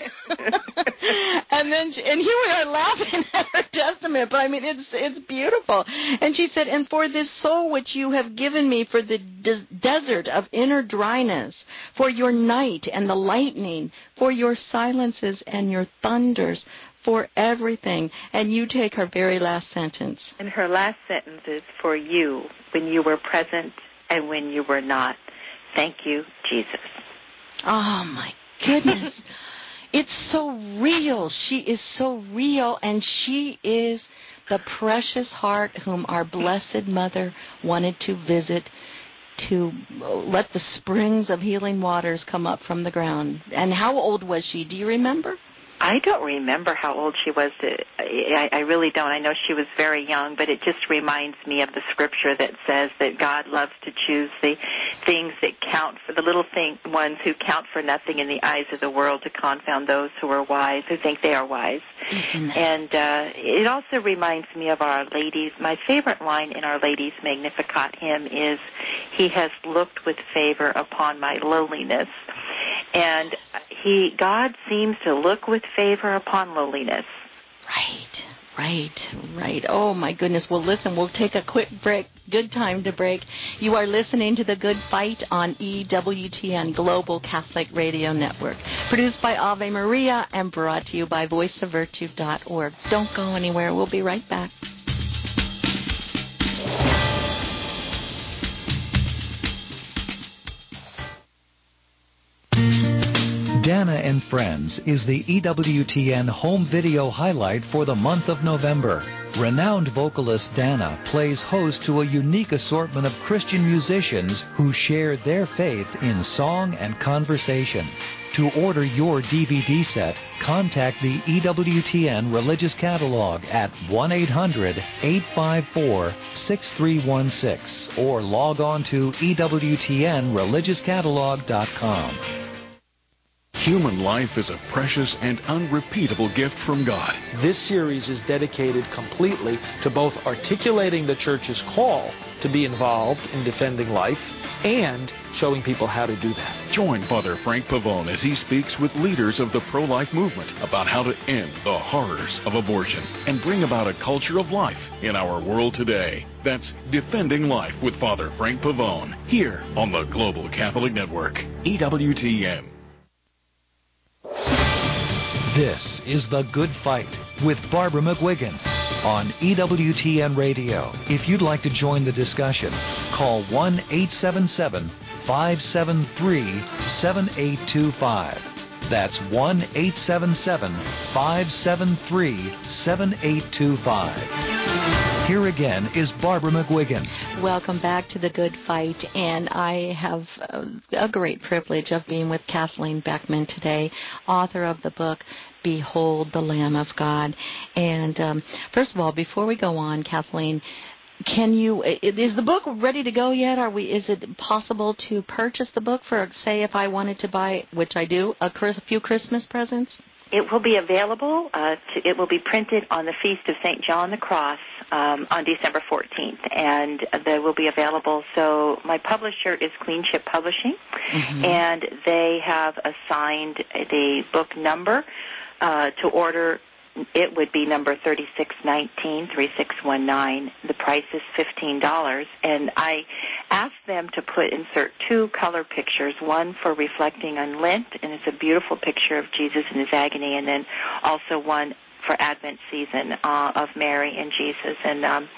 and then, she, and here we are laughing at her testament. But I mean, it's it's beautiful. And she said, "And for this soul which you have given me, for the de- desert of inner dryness, for your night and the lightning, for your silences and your thunders, for everything." And you take her very last sentence. And her last sentence is, "For you, when you were present and when you were not. Thank you, Jesus." Oh, my goodness. It's so real. She is so real, and she is the precious heart whom our Blessed Mother wanted to visit, to let the springs of healing waters come up from the ground. And how old was she? Do you remember? I don't remember how old she was. To, I, I really don't. I know she was very young, but it just reminds me of the scripture that says that God loves to choose the things that count for the little thing, ones who count for nothing in the eyes of the world to confound those who are wise, who think they are wise. Mm-hmm. And uh, it also reminds me of Our Lady's. My favorite line in Our Lady's Magnificat hymn is, "He has looked with favor upon my lowliness." And he, God seems to look with favor upon lowliness. Right, right, right. Oh, my goodness. Well, listen, we'll take a quick break. Good time to break. You are listening to The Good Fight on E W T N, Global Catholic Radio Network. Produced by Ave Maria and brought to you by voice of virtue dot org. Don't go anywhere. We'll be right back. Dana and Friends is the E W T N home video highlight for the month of November. Renowned vocalist Dana plays host to a unique assortment of Christian musicians who share their faith in song and conversation. To order your D V D set, contact the E W T N Religious Catalog at one eight hundred, eight five four, six three one six or log on to E W T N religious catalog dot com. Human life is a precious and unrepeatable gift from God. This series is dedicated completely to both articulating the Church's call to be involved in defending life and showing people how to do that. Join Father Frank Pavone as he speaks with leaders of the pro-life movement about how to end the horrors of abortion and bring about a culture of life in our world today. That's Defending Life with Father Frank Pavone, here on the Global Catholic Network, E W T N. This is The Good Fight with Barbara McGuigan on E W T N Radio. If you'd like to join the discussion, call one eight seven seven, five seven three, seven eight two five. That's one eight seven seven, five seven three, seven eight two five. Here again is Barbara McGuigan. Welcome back to The Good Fight, and I have a great privilege of being with Kathleen Beckman today, author of the book Behold the Lamb of God. And um, first of all, before we go on, Kathleen, can you, is the book ready to go yet? Are we? Is it possible to purchase the book for, say, if I wanted to buy, which I do, a, a few Christmas presents? It will be available. Uh, to, it will be printed on the Feast of Saint John the Cross um, on December fourteenth, and they will be available. So my publisher is Queen Ship Publishing, mm-hmm. and they have assigned the book number uh, to order. It would be number thirty-six nineteen, thirty-six nineteen. The price is fifteen dollars. And I asked them to put insert two color pictures, one for reflecting on Lent, and it's a beautiful picture of Jesus in his agony, and then also one for Advent season uh, of Mary and Jesus. And um,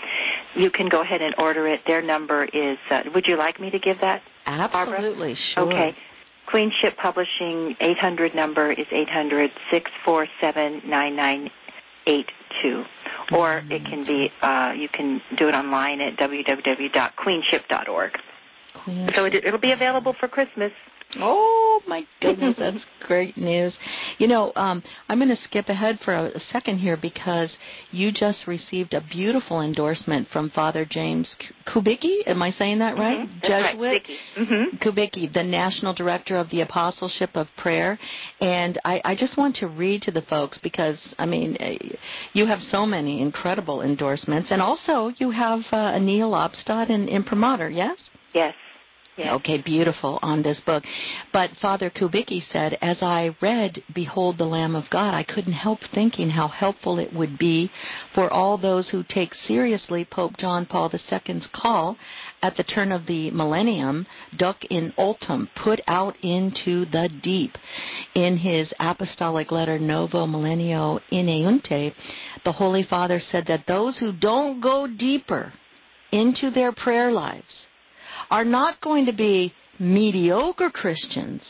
you can go ahead and order it. Their number is, uh, would you like me to give that, Absolutely, Barbara? sure. Okay. Queenship Publishing eight hundred number is eight hundred, six four seven, nine nine eight two. Or it can be, uh, you can do it online at w w w dot queenship dot org. Queenship. So it, it'll be available for Christmas. Oh, my goodness, that's great news. You know, um, I'm going to skip ahead for a, a second here because you just received a beautiful endorsement from Father James Kubicki. Am I saying that right? Mm-hmm. That's Jesuit? right, mm-hmm. Kubicki, the National Director of the Apostleship of Prayer. And I, I just want to read to the folks because, I mean, you have so many incredible endorsements. And also you have uh, Neil Obstadt and Imprimatur, yes? Yes. Yes. Okay, beautiful on this book. But Father Kubicki said, as I read Behold the Lamb of God, I couldn't help thinking how helpful it would be for all those who take seriously Pope John Paul the Second's call at the turn of the millennium, duc in ultum, put out into the deep. In his apostolic letter Novo Millennio Ineunte, the Holy Father said that those who don't go deeper into their prayer lives are not going to be mediocre Christians,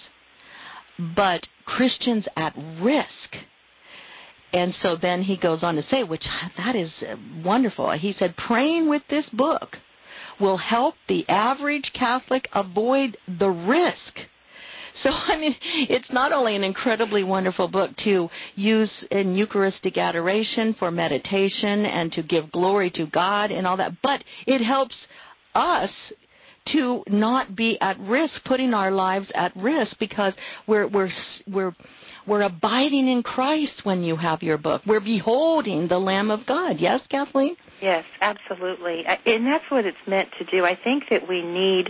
but Christians at risk. And so then he goes on to say, which that is wonderful. He said, praying with this book will help the average Catholic avoid the risk. So, I mean, it's not only an incredibly wonderful book to use in Eucharistic adoration for meditation and to give glory to God and all that, but it helps us to not be at risk, putting our lives at risk, because we're we're we're we're abiding in Christ when you have your book. We're beholding the Lamb of God. Yes, Kathleen? Yes, absolutely, and that's what it's meant to do. I think that we need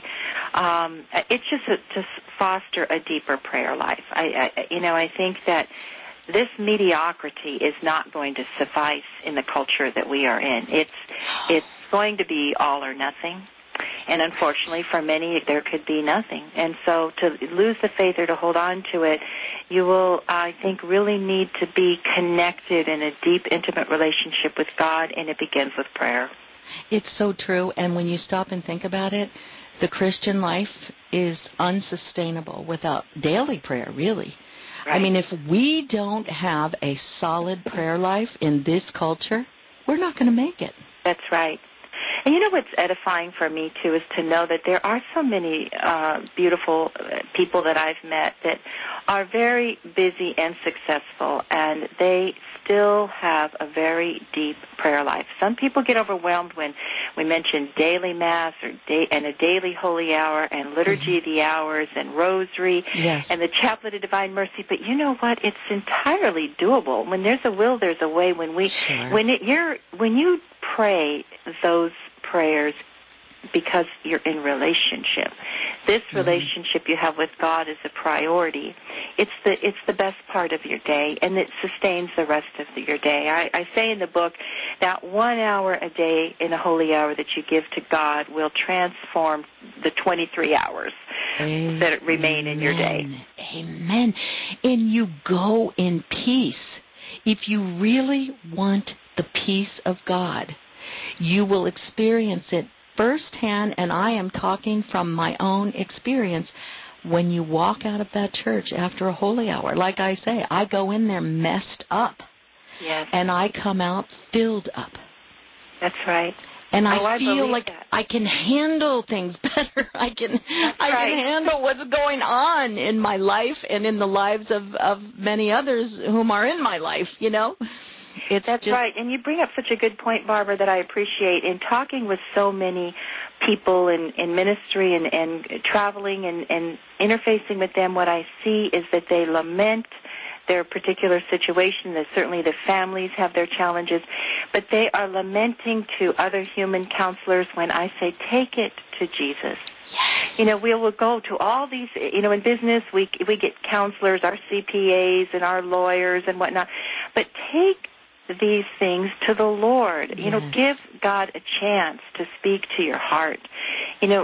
um, it's just a, to foster a deeper prayer life. I, I you know I think that this mediocrity is not going to suffice in the culture that we are in. It's it's going to be all or nothing. And unfortunately, for many, there could be nothing. And so to lose the faith or to hold on to it, you will, I think, really need to be connected in a deep, intimate relationship with God, and it begins with prayer. It's so true. And when you stop and think about it, the Christian life is unsustainable without daily prayer, really. Right. I mean, if we don't have a solid prayer life in this culture, we're not going to make it. That's right. And you know what's edifying for me, too, is to know that there are so many uh, beautiful people that I've met that are very busy and successful, and they still have a very deep prayer life. Some people get overwhelmed when we mention daily Mass or day, and a daily Holy Hour and Liturgy of the Hours and Rosary yes. and the Chaplet of Divine Mercy. But you know what? It's entirely doable. When there's a will, there's a way. When we, sure. when it, you're, when you pray those prayers because you're in relationship. This mm-hmm. relationship you have with God is a priority. It's the it's the best part of your day, and it sustains the rest of the, your day. I, I say in the book that one hour a day in a holy hour that you give to God will transform the twenty-three hours Amen. That remain in your day. Amen. And you go in peace. If you really want the peace of God, you will experience it firsthand, and I am talking from my own experience, when you walk out of that church after a holy hour. Like I say, I go in there messed up, yes. and I come out filled up. That's right. And I oh, feel I like that. I can handle things better. I can That's I right. can handle what's going on in my life and in the lives of, of many others whom are in my life, you know? It's That's just, right. And you bring up such a good point, Barbara, that I appreciate. In talking with so many people in, in ministry and, and traveling and, and interfacing with them, what I see is that they lament their particular situation, that certainly the families have their challenges, but they are lamenting to other human counselors when I say, take it to Jesus. Yes. You know, we will go to all these, you know, in business we we get counselors, our C P As and our lawyers and whatnot, but take these things to the Lord. Yes. You know, give God a chance to speak to your heart. You know,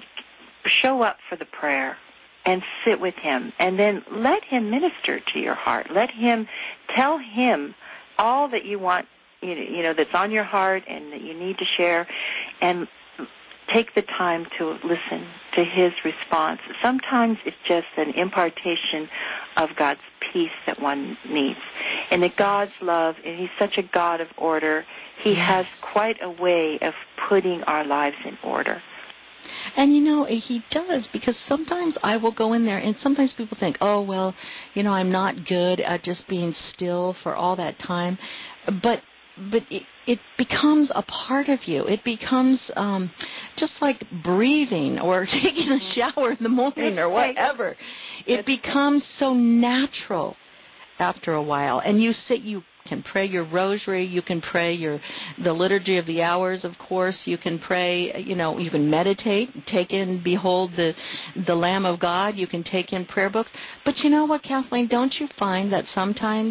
show up for the prayer and sit with Him, and then let Him minister to your heart. Let Him, tell Him all that you want, you know, that's on your heart and that you need to share. and take the time to listen to his response. Sometimes it's just an impartation of God's peace that one needs. And that God's love, and he's such a God of order, he yes. has quite a way of putting our lives in order. And, you know, he does, because sometimes I will go in there, and sometimes people think, oh, well, you know, I'm not good at just being still for all that time. But but it, it becomes a part of you. It becomes um, just like breathing or taking a shower in the morning or whatever. It becomes so natural after a while. And you sit, you can pray your rosary, you can pray your the liturgy of the hours, of course, you can pray, you know, you can meditate, take in, behold the the Lamb of God, you can take in prayer books. But you know what, Kathleen, don't you find that sometimes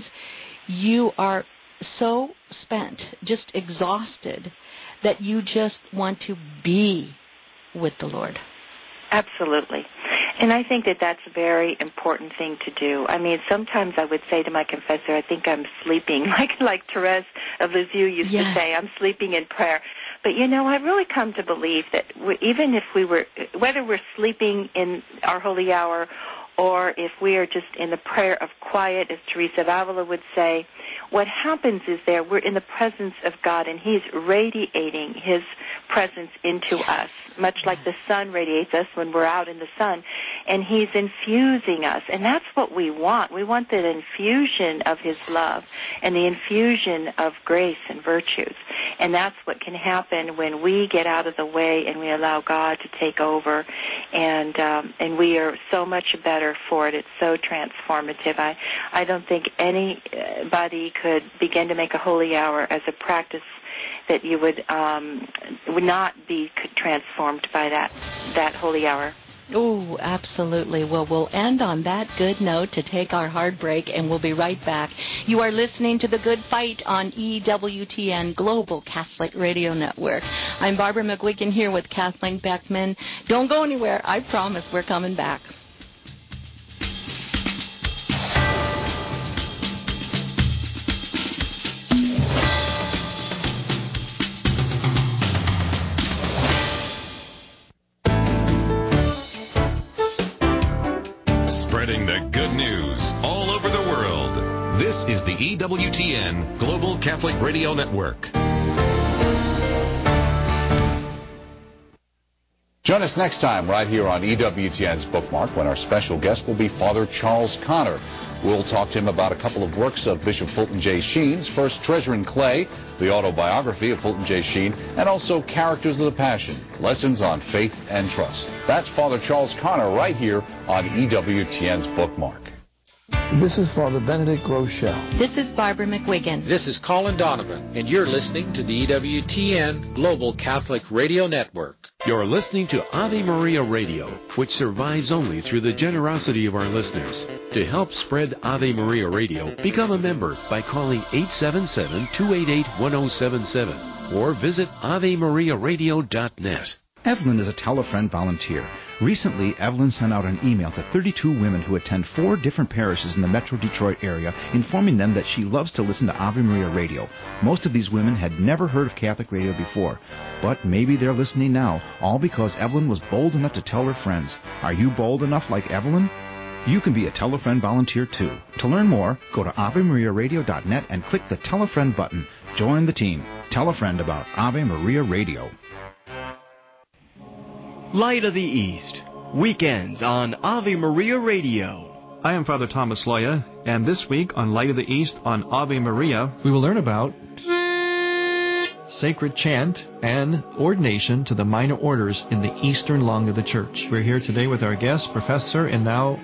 you are so spent, just exhausted, that you just want to be with the Lord? Absolutely. And I think that that's a very important thing to do. I mean, sometimes I would say to my confessor, I think I'm sleeping, like like Therese of Lisieux used yes. to say, I'm sleeping in prayer. But, you know, I've really come to believe that we, even if we were, whether we're sleeping in our holy hour or if we are just in the prayer of quiet, as Teresa of Avila would say, what happens is there we're in the presence of God, and he's radiating his presence into us, much like the sun radiates us when we're out in the sun, and he's infusing us, and that's what we want. We want that infusion of his love and the infusion of grace and virtues, and that's what can happen when we get out of the way and we allow God to take over, and um, and we are so much better for it. It's so transformative. I, I don't think anybody could begin to make a holy hour as a practice that you would um, would not be transformed by that that holy hour. Oh, absolutely. Well, we'll end on that good note to take our hard break, and we'll be right back. You are listening to The Good Fight on E W T N Global Catholic Radio Network. I'm Barbara McGuigan here with Kathleen Beckman. Don't go anywhere. I promise we're coming back. Spreading the good news all over the world. This is the E W T N Global Catholic Radio Network. Join us next time right here on E W T N's Bookmark when our special guest will be Father Charles Connor. We'll talk to him about a couple of works of Bishop Fulton J. Sheen's. First, Treasure in Clay, the autobiography of Fulton J. Sheen, and also Characters of the Passion, Lessons on Faith and Trust. That's Father Charles Connor right here on E W T N's Bookmark. This is Father Benedict Rochelle. This is Barbara McGuigan. This is Colin Donovan, and you're listening to the E W T N Global Catholic Radio Network. You're listening to Ave Maria Radio, which survives only through the generosity of our listeners. To help spread Ave Maria Radio, become a member by calling eight seven seven, two eight eight, one zero seven seven or visit ave maria radio dot net. Evelyn is a tell-a-friend volunteer. Recently, Evelyn sent out an email to thirty-two women who attend four different parishes in the Metro Detroit area, informing them that she loves to listen to Ave Maria Radio. Most of these women had never heard of Catholic radio before, but maybe they're listening now, all because Evelyn was bold enough to tell her friends. Are you bold enough like Evelyn? You can be a Tell-a-Friend volunteer, too. To learn more, go to ave maria radio dot net and click the Tell-a-Friend button. Join the team. Tell a friend about Ave Maria Radio. Light of the East, weekends on Ave Maria Radio. I am Father Thomas Loya, and this week on Light of the East on Ave Maria, we will learn about sacred chant and ordination to the minor orders in the Eastern Lung of the Church. We're here today with our guest, Professor and now